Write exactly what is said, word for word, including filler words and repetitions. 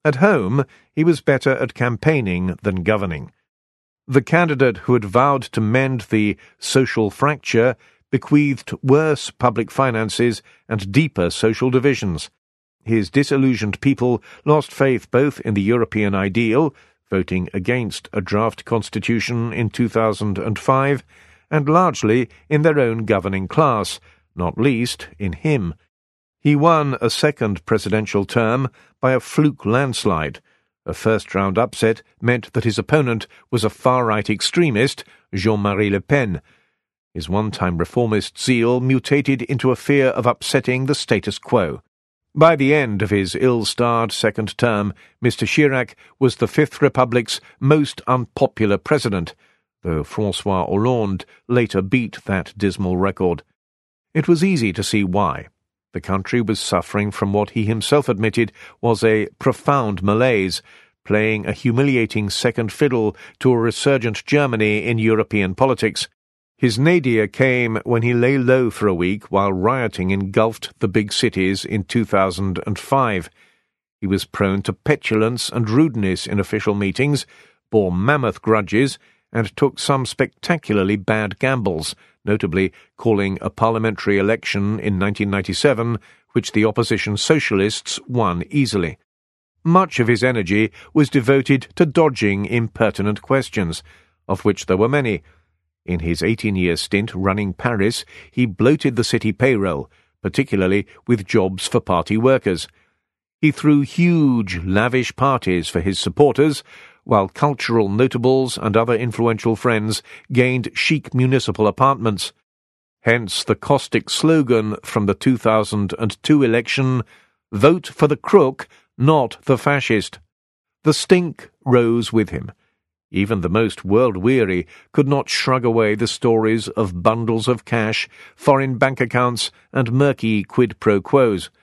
At home, he was better at campaigning than governing. The candidate who had vowed to mend the social fracture bequeathed worse public finances and deeper social divisions. His disillusioned people lost faith both in the European ideal, voting against a draft constitution in two thousand five, and largely in their own governing class, not least in him. He won a second presidential term by a fluke landslide. A first-round upset meant that his opponent was a far-right extremist, Jean-Marie Le Pen. His one-time reformist zeal mutated into a fear of upsetting the status quo. By the end of his ill-starred second term, Mister Chirac was the Fifth Republic's most unpopular president, though François Hollande later beat that dismal record. It was easy to see why. The country was suffering from what he himself admitted was a profound malaise, playing a humiliating second fiddle to a resurgent Germany in European politics. His nadir came when he lay low for a week while rioting engulfed the big cities in two thousand five. He was prone to petulance and rudeness in official meetings, bore mammoth grudges, and took some spectacularly bad gambles, notably calling a parliamentary election in nineteen ninety-seven, which the opposition socialists won easily. Much of his energy was devoted to dodging impertinent questions, of which there were many. In his eighteen-year stint running Paris, he bloated the city payroll, particularly with jobs for party workers. He threw huge, lavish parties for his supporters, while cultural notables and other influential friends gained chic municipal apartments. Hence the caustic slogan from the two thousand two election, "Vote for the crook, not the fascist." The stink rose with him. Even the most world-weary could not shrug away the stories of bundles of cash, foreign bank accounts, and murky quid pro quos.